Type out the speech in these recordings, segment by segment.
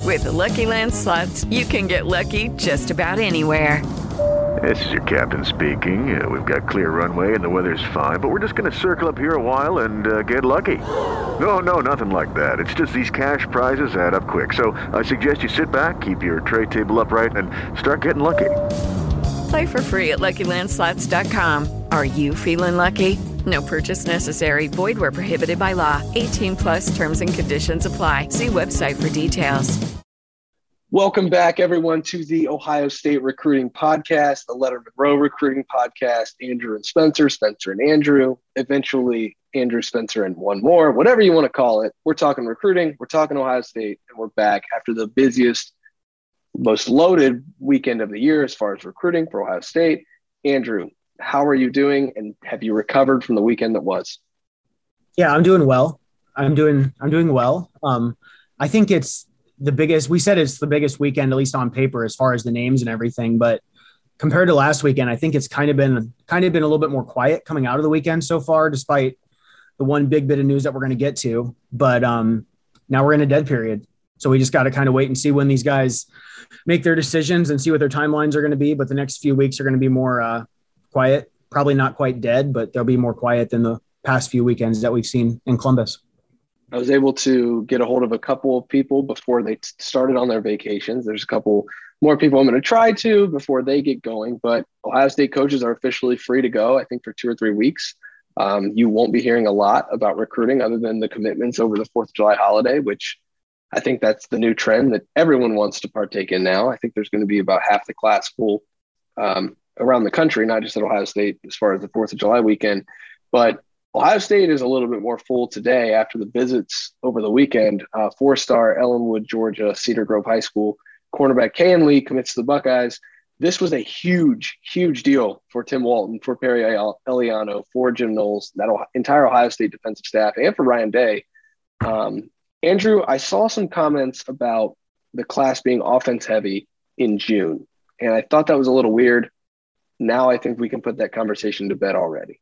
With the Lucky Land Slots, you can get lucky just about anywhere. This is your captain speaking. We've got clear runway and the weather's fine, but we're just going to circle up here a while and get lucky. No, nothing like that. It's just these cash prizes add up quick. So I suggest you sit back, keep your tray table upright, and start getting lucky. Play for free at LuckyLandSlots.com. Are you feeling lucky? No purchase necessary. Void where prohibited by law. 18 plus terms and conditions apply. See website for details. Welcome back, everyone, to the Ohio State Recruiting Podcast, the Letterman Row Recruiting Podcast. Andrew and Spencer, Spencer and Andrew, eventually Andrew, Spencer, and one more, whatever you want to call it. We're talking recruiting, we're talking Ohio State, and we're back after the busiest, most loaded weekend of the year as far as recruiting for Ohio State. Andrew, how are you doing, and have you recovered from the weekend that was? Yeah, I'm doing well. I'm doing well. I think it's the biggest weekend, at least on paper, as far as the names and everything. But compared to last weekend, I think it's kind of been a little bit more quiet coming out of the weekend so far, despite the one big bit of news that we're going to get to. But now we're in a dead period. So we just got to kind of wait and see when these guys make their decisions and see what their timelines are going to be. But the next few weeks are going to be more quiet, probably not quite dead, but they'll be more quiet than the past few weekends that we've seen in Columbus. I was able to get a hold of a couple of people before they started on their vacations. There's a couple more people I'm going to try to before they get going, but Ohio State coaches are officially free to go, I think, for 2 or 3 weeks. You won't be hearing a lot about recruiting other than the commitments over the 4th of July holiday, which I think that's the new trend that everyone wants to partake in now. I think there's going to be about half the class full around the country, not just at Ohio State as far as the 4th of July weekend. But Ohio State is a little bit more full today after the visits over the weekend. 4-star Ellenwood, Georgia, Cedar Grove High School cornerback Kayin Lee commits to the Buckeyes. This was a huge, huge deal for Tim Walton, for Perry Eliano, for Jim Knowles, that entire Ohio State defensive staff, and for Ryan Day. Andrew, I saw some comments about the class being offense heavy in June, and I thought that was a little weird. Now I think we can put that conversation to bed already.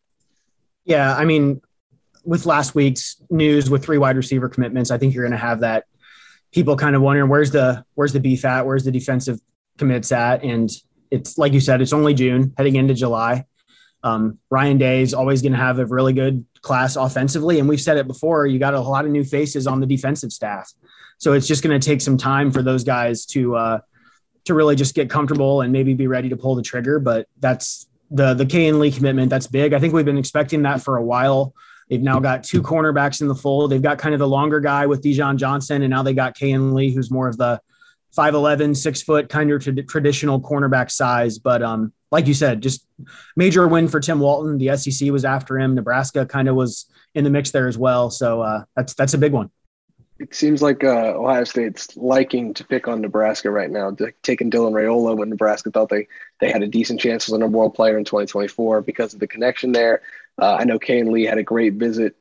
Yeah, I mean, with last week's news with 3 wide receiver commitments, I think you're going to have that people kind of wondering where's the beef at, where's the defensive commits at, and it's like you said, it's only June heading into July. Ryan Day is always going to have a really good class offensively, and we've said it before. You got a lot of new faces on the defensive staff, so it's just going to take some time for those guys to really just get comfortable and maybe be ready to pull the trigger. But that's the Kayin Lee commitment. That's big. I think we've been expecting that for a while. They've now got 2 cornerbacks in the fold. They've got kind of the longer guy with Dijon Johnson, and now they got Kayin Lee, who's more of the 5'11", 6 foot kind of traditional cornerback size. But like you said, just major win for Tim Walton. The SEC was after him. Nebraska kind of was in the mix there as well. So that's a big one. It seems like Ohio State's liking to pick on Nebraska right now, taking Dylan Raiola when Nebraska thought they had a decent chance as a number 1 player in 2024 because of the connection there. I know Kayin Lee had a great visit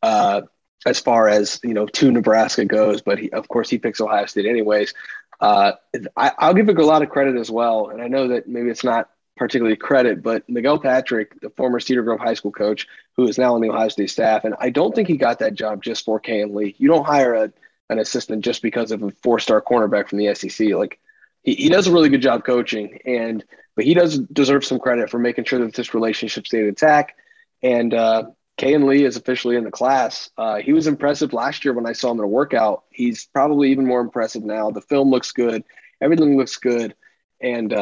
as far as, to Nebraska goes, but of course he picks Ohio State anyways. I'll give a lot of credit as well, and I know that maybe it's not particularly credit, but Miguel Patrick, the former Cedar Grove High School coach, who is now on the Ohio State staff, and I don't think he got that job just for Kayin Lee. You don't hire an assistant just because of a 4-star cornerback from the SEC. Like he does a really good job coaching, but he does deserve some credit for making sure that this relationship stayed intact. And Kayin Lee is officially in the class. He was impressive last year when I saw him in a workout. He's probably even more impressive now. The film looks good. Everything looks good. And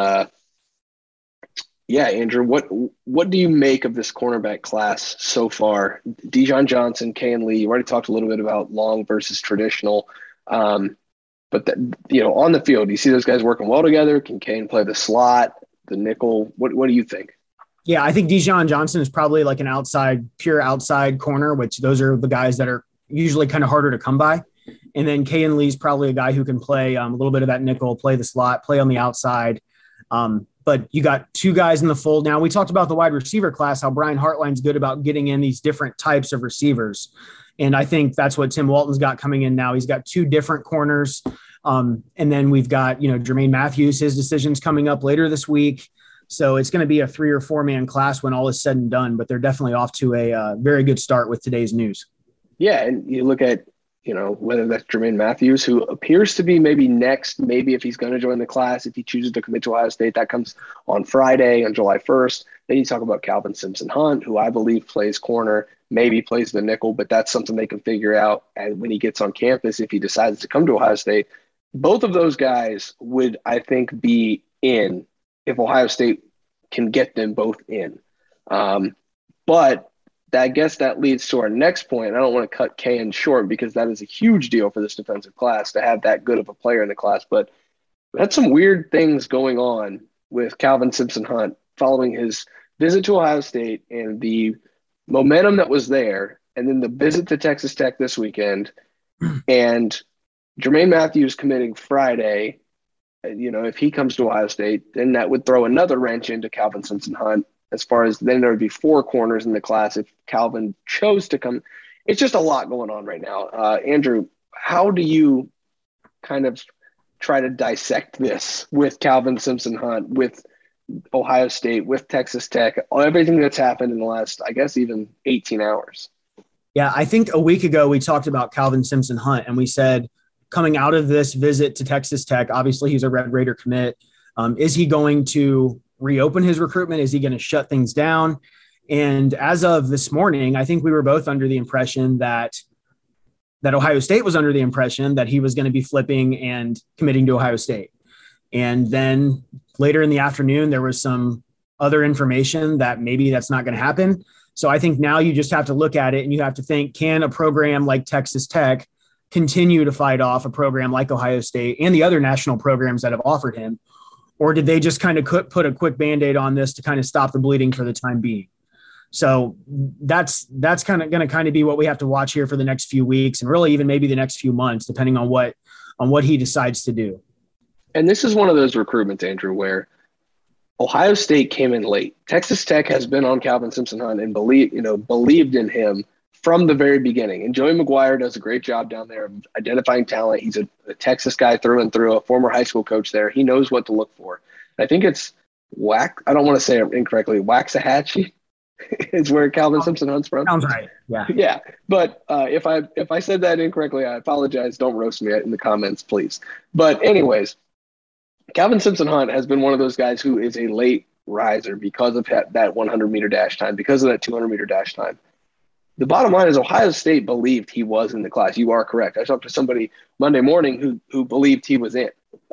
yeah, Andrew, what do you make of this cornerback class so far? Dijon Johnson, Kayin Lee, you already talked a little bit about long versus traditional. But on the field, do you see those guys working well together? Can Kayin play the slot, the nickel? What do you think? Yeah, I think Dijon Johnson is probably like an pure outside corner, which those are the guys that are usually kind of harder to come by. And then Kayin Lee's probably a guy who can play a little bit of that nickel, play the slot, play on the outside. But you got 2 guys in the fold now. We talked about the wide receiver class, how Brian Hartline's good about getting in these different types of receivers. And I think that's what Tim Walton's got coming in now. He's got 2 different corners. And then we've got, Jermaine Matthews, his decision's coming up later this week. So it's going to be a 3 or 4 man class when all is said and done, but they're definitely off to a very good start with today's news. Yeah. And you look at whether that's Jermaine Matthews, who appears to be maybe next, maybe if he's going to join the class, if he chooses to commit to Ohio State, that comes on Friday, on July 1st. Then you talk about Calvin Simpson-Hunt, who I believe plays corner, maybe plays the nickel, but that's something they can figure out when he gets on campus if he decides to come to Ohio State. Both of those guys would, I think, be in if Ohio State can get them both in. But I guess that leads to our next point. I don't want to cut Kayin short because that is a huge deal for this defensive class to have that good of a player in the class. But we had some weird things going on with Calvin Simpson-Hunt following his visit to Ohio State and the momentum that was there, and then the visit to Texas Tech this weekend, and Jermaine Matthews committing Friday. If he comes to Ohio State, then that would throw another wrench into Calvin Simpson-Hunt. As far as then there would be 4 corners in the class if Calvin chose to come. It's just a lot going on right now. Andrew, how do you kind of try to dissect this with Calvin Simpson-Hunt, with Ohio State, with Texas Tech, everything that's happened in the last, I guess, even 18 hours? Yeah, I think a week ago we talked about Calvin Simpson-Hunt, and we said coming out of this visit to Texas Tech, obviously he's a Red Raider commit. Is he going to reopen his recruitment? Is he going to shut things down? And as of this morning, I think we were both under the impression that Ohio State was under the impression that he was going to be flipping and committing to Ohio State. And then later in the afternoon, there was some other information that maybe that's not going to happen. So I think now you just have to look at it and you have to think, can a program like Texas Tech continue to fight off a program like Ohio State and the other national programs that have offered him? Or did they just kind of put a quick Band-Aid on this to kind of stop the bleeding for the time being? So that's kind of going to kind of be what we have to watch here for the next few weeks, and really even maybe the next few months, depending on what he decides to do. And this is one of those recruitments, Andrew, where Ohio State came in late. Texas Tech has been on Calvin Simpson-Hunt and believed in him from the very beginning. And Joey McGuire does a great job down there of identifying talent. He's a Texas guy through and through, a former high school coach there. He knows what to look for. I think it's I don't want to say it incorrectly. Waxahachie is where Calvin Simpson-Hunt's from. Sounds right. Yeah. Yeah. But if I said that incorrectly, I apologize. Don't roast me in the comments, please. But anyways, Calvin Simpson-Hunt has been one of those guys who is a late riser because of that 100-meter dash time, because of that 200-meter dash time. The bottom line is Ohio State believed he was in the class. You are correct. I talked to somebody Monday morning who believed he was in.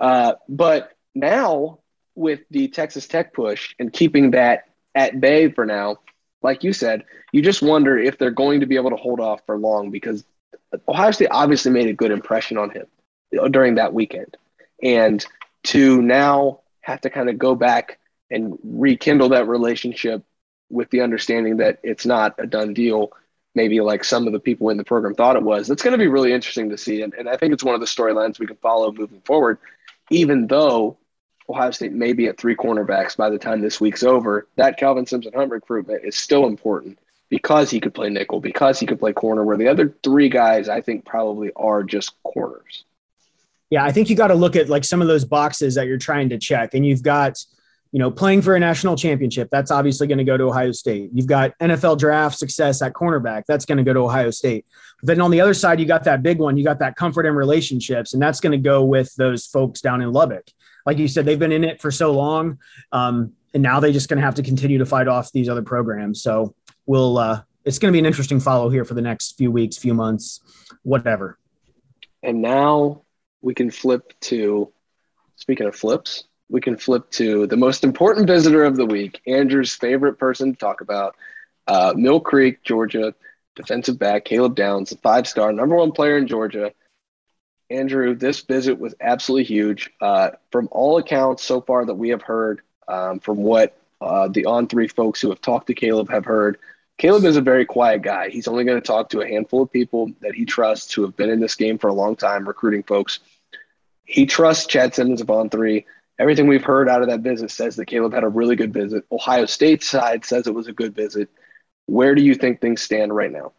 But now with the Texas Tech push and keeping that at bay for now, like you said, you just wonder if they're going to be able to hold off for long, because Ohio State obviously made a good impression on him during that weekend. And to now have to kind of go back and rekindle that relationship with the understanding that it's not a done deal, maybe like some of the people in the program thought it was, it's going to be really interesting to see. And I think it's one of the storylines we can follow moving forward, even though Ohio State may be at 3 cornerbacks by the time this week's over. That Calvin Simpson-Hunt recruitment is still important because he could play nickel, because he could play corner, where the other 3 guys I think probably are just corners. Yeah, I think you got to look at like some of those boxes that you're trying to check. And you've got, playing for a national championship. That's obviously going to go to Ohio State. You've got NFL draft success at cornerback. That's going to go to Ohio State. But then on the other side, you got that big one. You got that comfort and relationships, and that's going to go with those folks down in Lubbock. Like you said, they've been in it for so long, and now they're just going to have to continue to fight off these other programs. So it's going to be an interesting follow here for the next few weeks, few months, whatever. And now we can flip to, speaking of flips, we can flip to the most important visitor of the week, Andrew's favorite person to talk about, Mill Creek, Georgia, defensive back, Caleb Downs, a 5-star, number 1 player in Georgia. Andrew, this visit was absolutely huge. From all accounts so far that we have heard, from what the On3 folks who have talked to Caleb have heard, Caleb is a very quiet guy. He's only going to talk to a handful of people that he trusts who have been in this game for a long time, recruiting folks. He trusts Chad Simmons of On3. Everything we've heard out of that visit says that Caleb had a really good visit. Ohio State's side says it was a good visit. Where do you think things stand right now?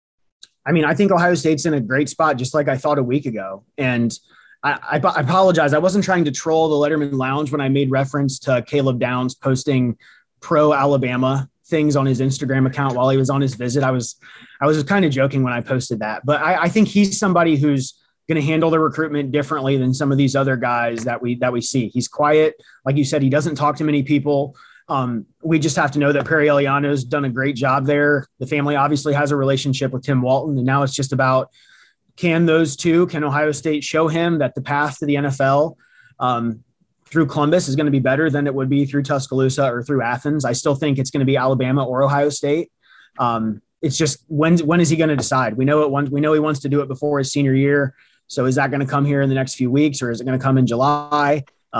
I mean, I think Ohio State's in a great spot, just like I thought a week ago. And I apologize. I wasn't trying to troll the Letterman Lounge when I made reference to Caleb Downs posting pro-Alabama things on his Instagram account while he was on his visit. I was kind of joking when I posted that, but I think he's somebody who's going to handle the recruitment differently than some of these other guys that we see. He's quiet. Like you said, he doesn't talk to many people. We just have to know that Perry Eliano's done a great job there. The family obviously has a relationship with Tim Walton, and now it's just about, can Ohio State show him that the path to the NFL through Columbus is going to be better than it would be through Tuscaloosa or through Athens? I still think it's going to be Alabama or Ohio State. It's just, when is he going to decide? We know he wants to do it before his senior year. So is that going to come here in the next few weeks, or is it going to come in July?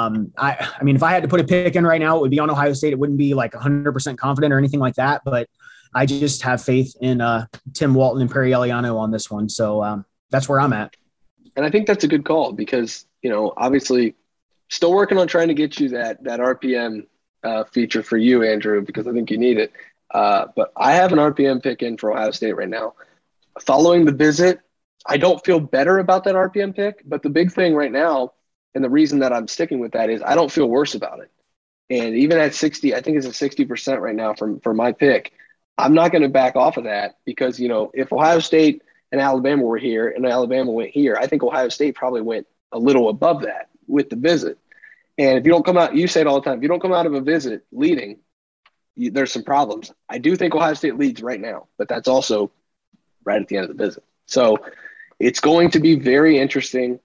I mean, if I had to put a pick in right now, it would be on Ohio State. It wouldn't be like 100% confident or anything like that, but I just have faith in Tim Walton and Perry Eliano on this one. So that's where I'm at. And I think that's a good call because, obviously still working on trying to get you that RPM feature for you, Andrew, because I think you need it. But I have an RPM pick in for Ohio State right now. Following the visit, I don't feel better about that RPM pick, but the big thing right now, and the reason that I'm sticking with that, is I don't feel worse about it. And even at 60, I think it's a 60% right now for my pick. I'm not going to back off of that because, if Ohio State and Alabama were here and Alabama went here, I think Ohio State probably went a little above that with the visit. And if you don't come out, you say it all the time, if you don't come out of a visit leading, there's some problems. I do think Ohio State leads right now, but that's also right at the end of the visit. So it's going to be very interesting.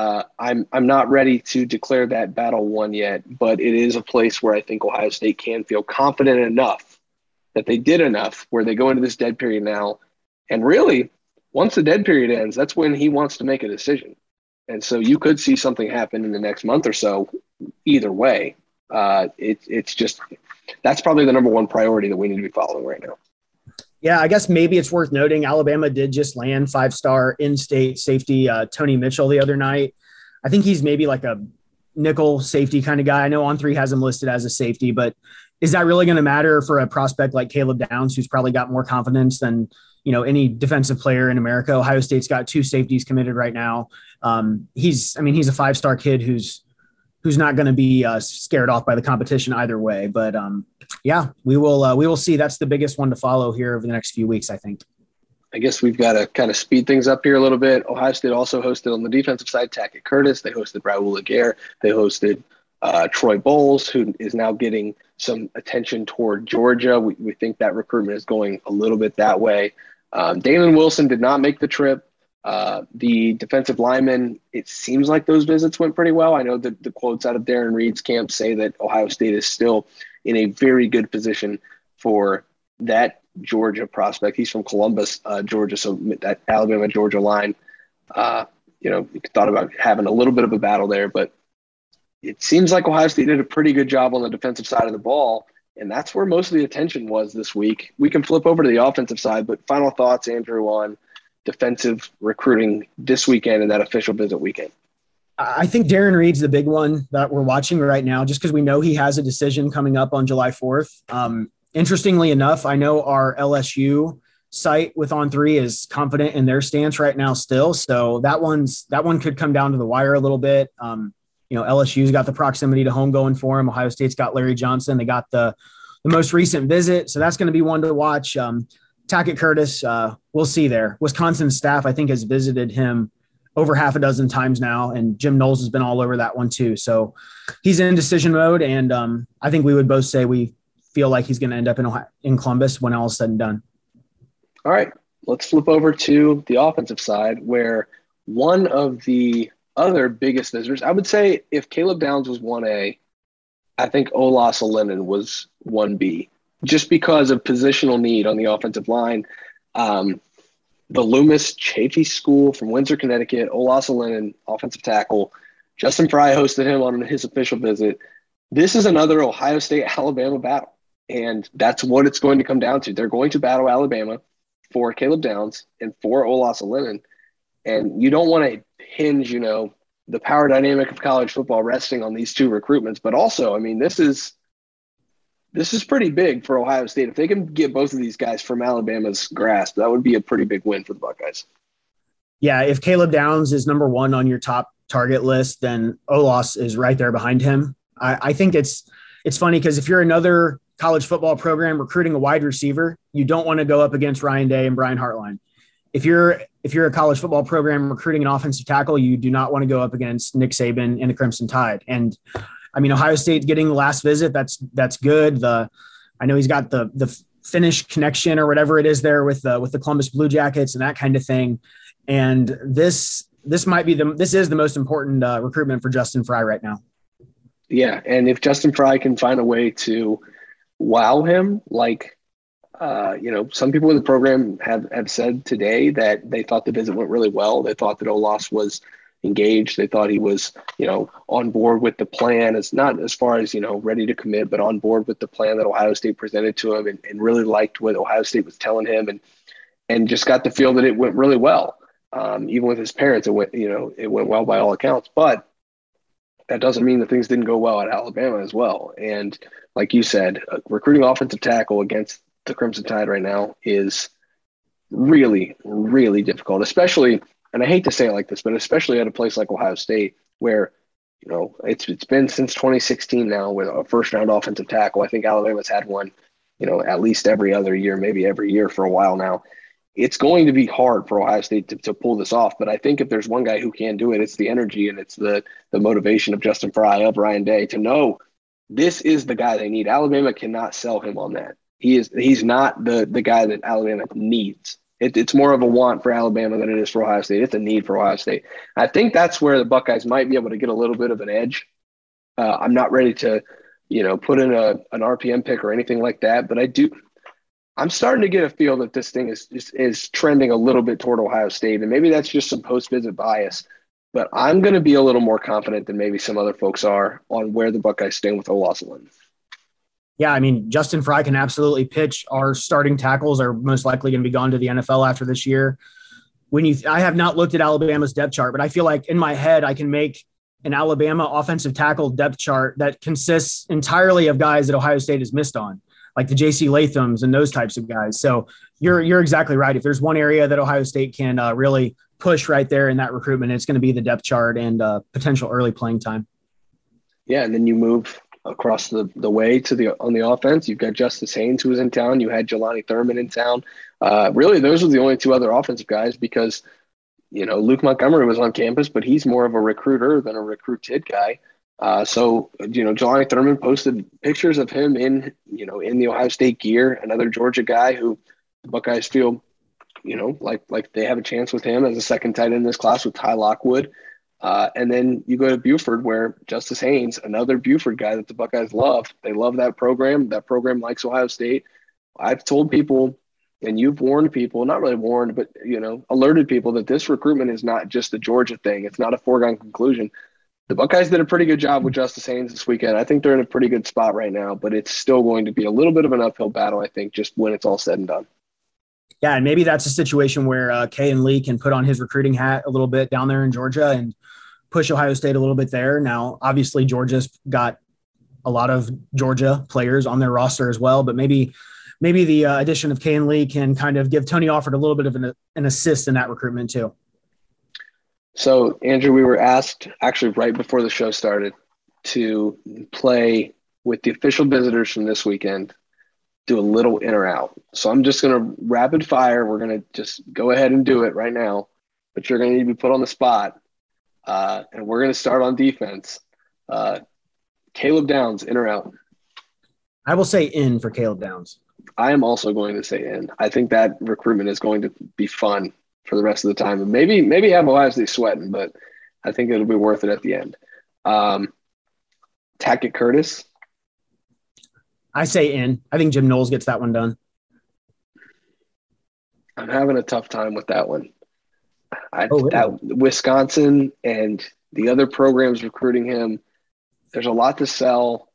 I'm not ready to declare that battle won yet, but it is a place where I think Ohio State can feel confident enough that they did enough where they go into this dead period now. And really, once the dead period ends, that's when he wants to make a decision. And so you could see something happen in the next month or so either way. It's just – that's probably the number one priority that we need to be following right now. Yeah, I guess maybe it's worth noting Alabama did just land 5-star in-state safety Tony Mitchell the other night. I think he's maybe like a nickel safety kind of guy. I know On3 has him listed as a safety, but is that really going to matter for a prospect like Caleb Downs, who's probably got more confidence than any defensive player in America? Ohio State's got 2 safeties committed right now. He's a 5-star kid who's not going to be scared off by the competition either way. But yeah, we will see. That's the biggest one to follow here over the next few weeks, I think. I guess we've got to kind of speed things up here a little bit. Ohio State also hosted on the defensive side Tackett Curtis. They hosted Raul Laguerre. They hosted Troy Bowles, who is now getting some attention toward Georgia. We think that recruitment is going a little bit that way. Dalen Wilson did not make the trip. The defensive linemen, it seems like those visits went pretty well. I know that the quotes out of Darren Reed's camp say that Ohio State is still in a very good position for that Georgia prospect. He's from Columbus, Georgia, so that Alabama-Georgia line, you thought about having a little bit of a battle there, but it seems like Ohio State did a pretty good job on the defensive side of the ball, and that's where most of the attention was this week. We can flip over to the offensive side, but final thoughts, Andrew, on defensive recruiting this weekend and that official visit weekend? I think Darren Reed's the big one that we're watching right now, just because we know he has a decision coming up on July 4th. Interestingly enough, I know our LSU site with On3 is confident in their stance right now still. So that one could come down to the wire a little bit. LSU's got the proximity to home going for him. Ohio State's got Larry Johnson. They got the most recent visit. So that's going to be one to watch. Tackett Curtis, we'll see there. Wisconsin staff, I think, has visited him over half a dozen times now, and Jim Knowles has been all over that one too. So he's in decision mode, and I think we would both say we feel like he's going to end up in Columbus when all is said and done. All right, let's flip over to the offensive side, where one of the other biggest visitors, I would say if Caleb Downs was 1A, I think Olas Alinen was 1B, just because of positional need on the offensive line. The Loomis Chaffee School from Windsor, Connecticut, Olas Alinen, offensive tackle. Justin Fry hosted him on his official visit. This is another Ohio State-Alabama battle, and that's what it's going to come down to. They're going to battle Alabama for Caleb Downs and for Olas Alinen, and you don't want to hinge, the power dynamic of college football resting on these 2 recruitments. But also, this is pretty big for Ohio State. If they can get both of these guys from Alabama's grasp, that would be a pretty big win for the Buckeyes. Yeah, if Caleb Downs is number 1 on your top target list, then Olas is right there behind him. I think it's funny because if you're another college football program recruiting a wide receiver, you don't want to go up against Ryan Day and Brian Hartline. If you're a college football program recruiting an offensive tackle, you do not want to go up against Nick Saban and the Crimson Tide. And I mean, Ohio State getting the last visit, that's good. I know he's got the Finnish connection or whatever it is there with the Columbus Blue Jackets and that kind of thing. And this might be this is the most important recruitment for Justin Frye right now. Yeah, and if Justin Frye can find a way to wow him, like some people in the program have said today that they thought the visit went really well. They thought that Olas was engaged. They thought he was, on board with the plan. It's not as far as, ready to commit, but on board with the plan that Ohio State presented to him and really liked what Ohio State was telling him and just got the feel that it went really well. Even with his parents, it went well by all accounts, but that doesn't mean that things didn't go well at Alabama as well. And like you said, recruiting offensive tackle against the Crimson Tide right now is really, really difficult, especially, and I hate to say it like this, but especially at a place like Ohio State where, it's been since 2016 now with a first-round offensive tackle. I think Alabama's had one, at least every other year, maybe every year for a while now. It's going to be hard for Ohio State to pull this off. But I think if there's one guy who can do it, it's the energy and it's the motivation of Justin Frye, of Ryan Day, to know this is the guy they need. Alabama cannot sell him on that. He's not the guy that Alabama needs. It's more of a want for Alabama than it is for Ohio State. It's a need for Ohio State. I think that's where the Buckeyes might be able to get a little bit of an edge. I'm not ready to, put in an RPM pick or anything like that, but I'm starting to get a feel that this thing is trending a little bit toward Ohio State, and maybe that's just some post-visit bias. But I'm going to be a little more confident than maybe some other folks are on where the Buckeyes stand with Olajuwon. Yeah, I mean, Justin Frye can absolutely pitch. Our starting tackles are most likely going to be gone to the NFL after this year. I have not looked at Alabama's depth chart, but I feel like in my head I can make an Alabama offensive tackle depth chart that consists entirely of guys that Ohio State has missed on, like the J.C. Lathams and those types of guys. So you're exactly right. If there's one area that Ohio State can really push right there in that recruitment, it's going to be the depth chart and potential early playing time. Yeah, and then you move across the way on the offense. You've got Justice Haynes, who was in town. You had Jelani Thurman in town. Really, those are the only two other offensive guys because, Luke Montgomery was on campus, but he's more of a recruiter than a recruited guy. So Jelani Thurman posted pictures of him in the Ohio State gear, another Georgia guy who the Buckeyes feel, like they have a chance with him as a second tight end in this class with Ty Lockwood. And then you go to Buford where Justice Haynes, another Buford guy that the Buckeyes love. They love that program. That program likes Ohio State. I've told people, and you've warned people, not really warned, but, alerted people that this recruitment is not just the Georgia thing. It's not a foregone conclusion. The Buckeyes did a pretty good job with Justice Haynes this weekend. I think they're in a pretty good spot right now, but it's still going to be a little bit of an uphill battle, I think, just when it's all said and done. Yeah, and maybe that's a situation where Kay and Lee can put on his recruiting hat a little bit down there in Georgia and push Ohio State a little bit there. Now, obviously, Georgia's got a lot of Georgia players on their roster as well, but maybe the addition of Kay and Lee can kind of give Tony Alford a little bit of an assist in that recruitment too. So, Andrew, we were asked actually right before the show started to play with the official visitors from this weekend, do a little in or out. So I'm just going to rapid fire. We're going to just go ahead and do it right now, but you're going to need to be put on the spot. And we're going to start on defense. Caleb Downs, in or out? I will say in for Caleb Downs. I am also going to say in. I think that recruitment is going to be fun for the rest of the time. And maybe have Ohio State sweating, but I think it'll be worth it at the end. Tackett Curtis. I say in. I think Jim Knowles gets that one done. I'm having a tough time with that one. Really? That Wisconsin and the other programs recruiting him, there's a lot to sell.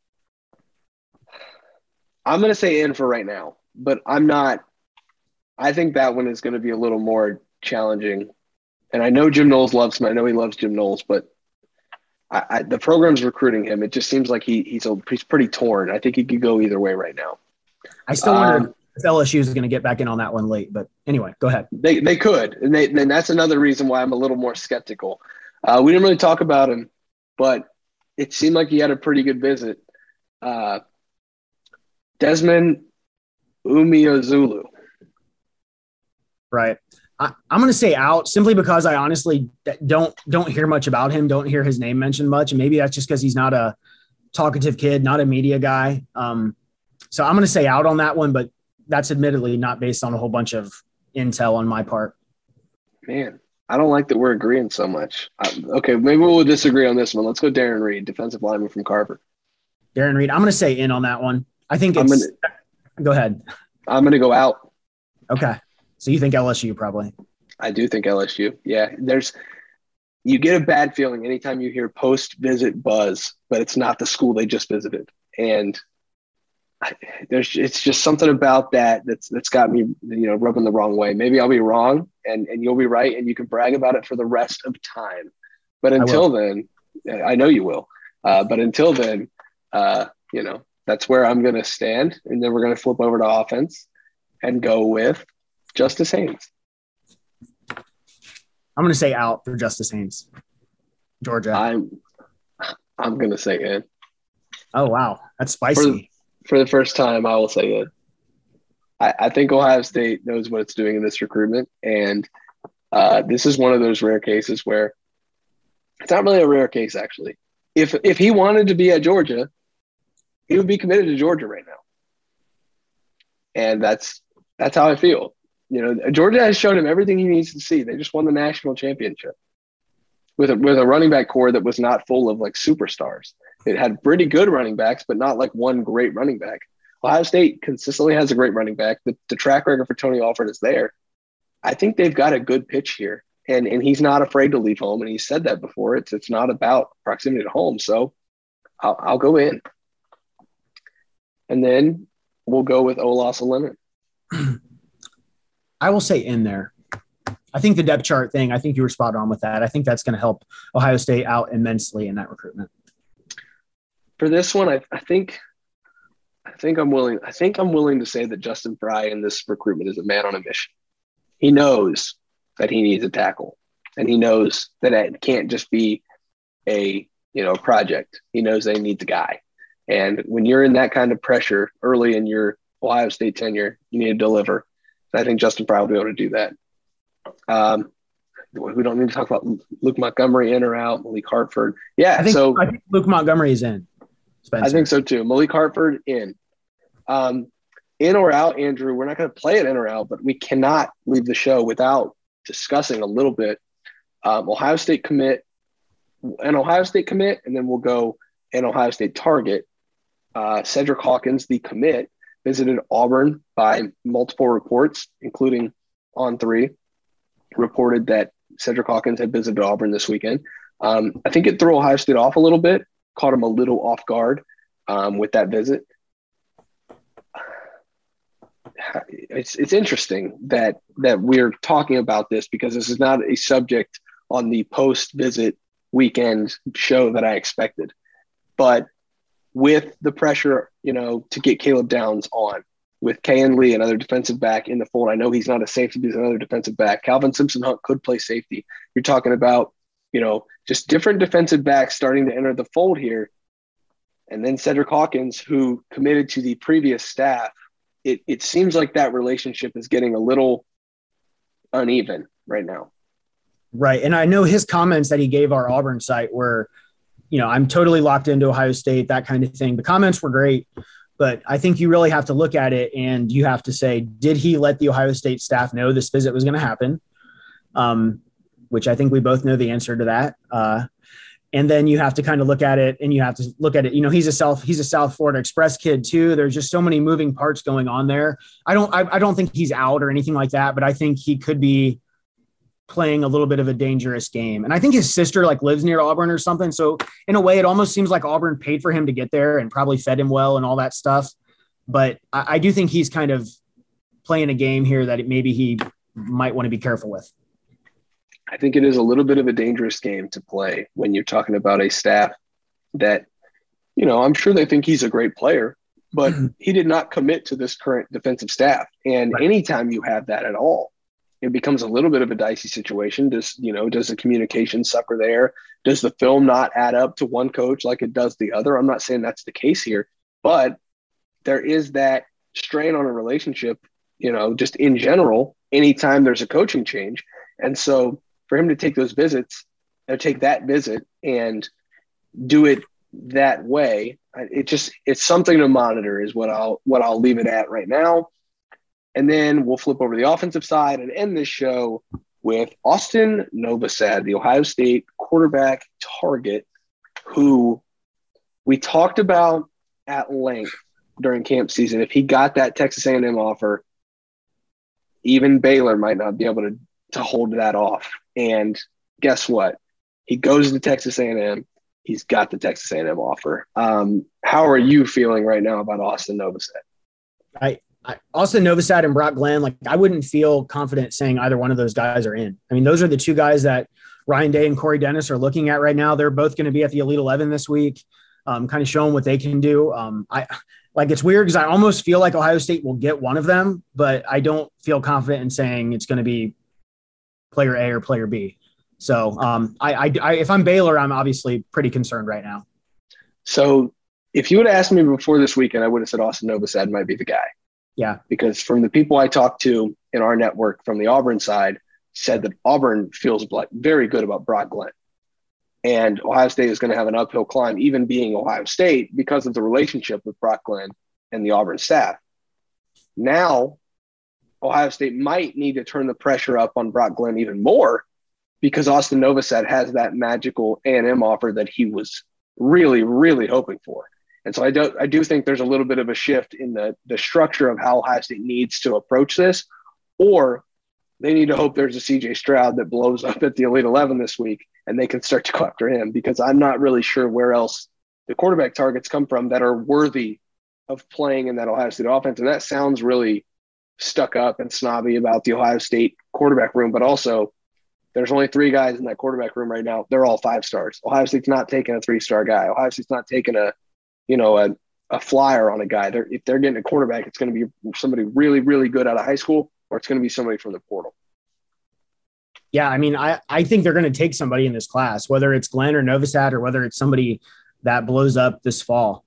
I'm going to say in for right now, but I'm not. I think that one is going to be a little more challenging. And I know Jim Knowles loves him. I know he loves Jim Knowles, but the program's recruiting him. It just seems like he's pretty torn. I think he could go either way right now. I still wonder if LSU is going to get back in on that one late. But anyway, go ahead. They could, and that's another reason why I'm a little more skeptical. We didn't really talk about him, but it seemed like he had a pretty good visit. Desmond Umeozulu. Right. I'm going to say out simply because I honestly don't hear much about him. Don't hear his name mentioned much. And maybe that's just because he's not a talkative kid, not a media guy. So I'm going to say out on that one, but that's admittedly not based on a whole bunch of intel on my part. Man, I don't like that we're agreeing so much. Okay, maybe we'll disagree on this one. Let's go Darren Reed, defensive lineman from Carver. Darren Reed, I'm going to say in on that one. I think it's – go ahead. I'm going to go out. Okay. So you think LSU probably? I do think LSU. Yeah, you get a bad feeling anytime you hear post-visit buzz, but it's not the school they just visited. And it's just something about that's got me, rubbing the wrong way. Maybe I'll be wrong and you'll be right and you can brag about it for the rest of time. But until then, I know you will. But until then, that's where I'm going to stand. And then we're going to flip over to offense and go with Justice Haynes. I'm going to say out for Justice Haynes, Georgia. I'm going to say in. Oh, wow. That's spicy. For the first time, I will say in. I think Ohio State knows what it's doing in this recruitment. And this is one of those rare cases where it's not really a rare case, actually. If he wanted to be at Georgia, he would be committed to Georgia right now. And that's how I feel. Georgia has shown him everything he needs to see. They just won the national championship with a running back core that was not full of like superstars. It had pretty good running backs, but not like one great running back. Ohio State consistently has a great running back. The track record for Tony Alford is there. I think they've got a good pitch here, and he's not afraid to leave home. And he said that before. It's not about proximity to home. So I'll go in, and then we'll go with Olasa Lemon. I will say in there. I think the depth chart thing, I think you were spot on with that. I think that's going to help Ohio State out immensely in that recruitment. For this one, I think I'm willing to say that Justin Fry in this recruitment is a man on a mission. He knows that he needs a tackle, and he knows that it can't just be a project. He knows that he needs a guy. And when you're in that kind of pressure early in your Ohio State tenure, you need to deliver. And I think Justin Fry will be able to do that. We don't need to talk about Luke Montgomery in or out, Malik Hartford. Yeah, I think Luke Montgomery is in. Spencer. I think so too. Malik Hartford in. In or out, Andrew, we're not going to play it in or out, but we cannot leave the show without discussing a little bit. Ohio State commit, and then we'll go an Ohio State target. Cedric Hawkins, the commit, visited Auburn by multiple reports, including On3, reported that Cedric Hawkins had visited Auburn this weekend. I think it threw Ohio State off a little bit, caught him a little off guard with that visit. It's interesting that we're talking about this because this is not a subject on the post-visit weekend show that I expected. But with the pressure, to get Caleb Downs on, with Kayan Lee, another defensive back in the fold, I know he's not a safety, but he's another defensive back. Calvin Simpson-Hunt could play safety. You're talking about, just different defensive backs starting to enter the fold here. And then Cedric Hawkins, who committed to the previous staff, it seems like that relationship is getting a little uneven right now. Right. And I know his comments that he gave our Auburn site were, I'm totally locked into Ohio State, that kind of thing. The comments were great, but I think you really have to look at it and you have to say, did he let the Ohio State staff know this visit was going to happen? Which I think we both know the answer to that. And then you have to kind of look at it and you have to look at it. He's a South Florida Express kid too. There's just so many moving parts going on there. I don't think he's out or anything like that, but I think he could be playing a little bit of a dangerous game. And I think his sister lives near Auburn or something. So in a way, it almost seems like Auburn paid for him to get there and probably fed him well and all that stuff. But I do think he's kind of playing a game here that maybe he might want to be careful with. I think it is a little bit of a dangerous game to play when you're talking about a staff that, I'm sure they think he's a great player, but he did not commit to this current defensive staff. And anytime you have that at all, it becomes a little bit of a dicey situation. Does the communication sucker there? Does the film not add up to one coach like it does the other? I'm not saying that's the case here, but there is that strain on a relationship, just in general, anytime there's a coaching change. And so for him to take those visits, or take that visit and do it that way, it's something to monitor is what I'll leave it at right now. And then we'll flip over to the offensive side and end this show with Austin Novosad, the Ohio State quarterback target, who we talked about at length during camp season. If he got that Texas A&M offer, even Baylor might not be able to hold that off. And guess what? He goes to Texas A&M. He's got the Texas A&M offer. How are you feeling right now about Austin Novosad? Austin Novosad and Brock Glenn, I wouldn't feel confident saying either one of those guys are in. I mean, those are the two guys that Ryan Day and Corey Dennis are looking at right now. They're both going to be at the Elite 11 this week, kind of showing what they can do. It's weird because I almost feel like Ohio State will get one of them, but I don't feel confident in saying it's going to be player A or player B. So if I'm Baylor, I'm obviously pretty concerned right now. So if you would have asked me before this weekend, I would have said Austin Novosad might be the guy. Yeah. Because from the people I talked to in our network from the Auburn side, said that Auburn feels very good about Brock Glenn. And Ohio State is going to have an uphill climb, even being Ohio State, because of the relationship with Brock Glenn and the Auburn staff. Now, Ohio State might need to turn the pressure up on Brock Glenn even more, because Austin Novosad has that magical A&M offer that he was really, really hoping for. And so I do think there's a little bit of a shift in the structure of how Ohio State needs to approach this, or they need to hope there's a CJ Stroud that blows up at the Elite 11 this week and they can start to go after him, because I'm not really sure where else the quarterback targets come from that are worthy of playing in that Ohio State offense. And that sounds really stuck up and snobby about the Ohio State quarterback room, but also there's only 3 guys in that quarterback room right now. They're all 5 stars. Ohio State's not taking a 3-star guy. Ohio State's not taking a flyer on a guy. If they're getting a quarterback, it's going to be somebody really, really good out of high school, or it's going to be somebody from the portal. Yeah, I mean, I think they're going to take somebody in this class, whether it's Glenn or Novosad or whether it's somebody that blows up this fall.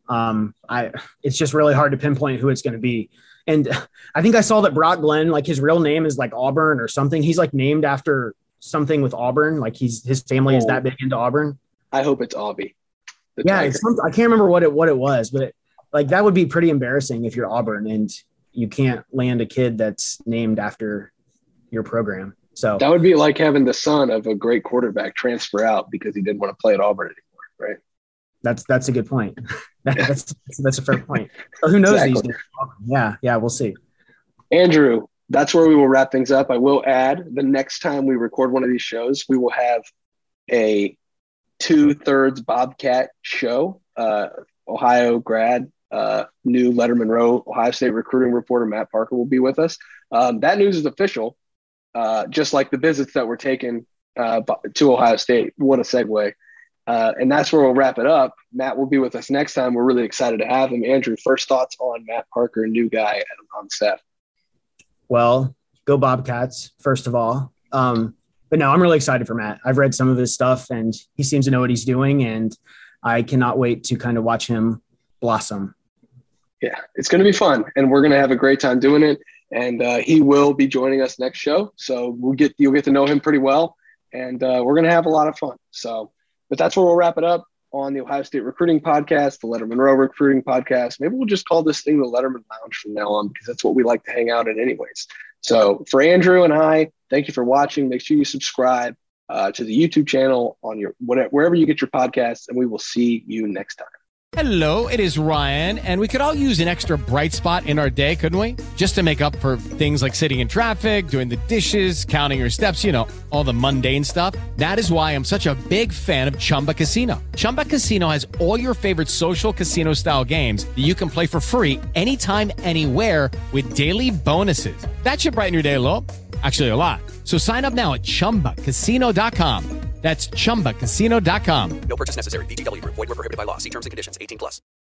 It's just really hard to pinpoint who it's going to be. And I think I saw that Brock Glenn, his real name is Auburn or something. He's named after something with Auburn. His family is that big into Auburn. I hope it's Aubie. Yeah, I can't remember what it was, but that would be pretty embarrassing if you're Auburn and you can't land a kid that's named after your program. So that would be like having the son of a great quarterback transfer out because he didn't want to play at Auburn anymore, right? That's a good point. That's a fair point. So who knows these days? Yeah, we'll see. Andrew, that's where we will wrap things up. I will add, the next time we record one of these shows, we will have a 2/3 Bobcat show. Ohio grad, new Letterman Row Ohio State recruiting reporter Matt Parker will be with us. That news is official, just like the visits that were taken to Ohio State. What a segue. And that's where we'll wrap it up. Matt will be with us next time. We're really excited to have him. Andrew, first thoughts on Matt Parker, new guy on staff? Well, go Bobcats, first of all. But no, I'm really excited for Matt. I've read some of his stuff and he seems to know what he's doing, and I cannot wait to kind of watch him blossom. Yeah, it's going to be fun, and we're going to have a great time doing it. And he will be joining us next show. So you'll get to know him pretty well, and we're going to have a lot of fun. But that's where we'll wrap it up on the Ohio State Recruiting Podcast, the Letterman Row Recruiting Podcast. Maybe we'll just call this thing the Letterman Lounge from now on, because that's what we like to hang out in anyways. So for Andrew and I, thank you for watching. Make sure you subscribe to the YouTube channel on your wherever you get your podcasts, and we will see you next time. Hello, it is Ryan, and we could all use an extra bright spot in our day, couldn't we? Just to make up for things like sitting in traffic, doing the dishes, counting your steps, all the mundane stuff. That is why I'm such a big fan of Chumba Casino. Chumba Casino has all your favorite social casino-style games that you can play for free anytime, anywhere with daily bonuses. That should brighten your day a little. Actually, a lot. So sign up now at ChumbaCasino.com. That's ChumbaCasino.com. No purchase necessary. VGW Group. Void where prohibited by law. See terms and conditions. 18+.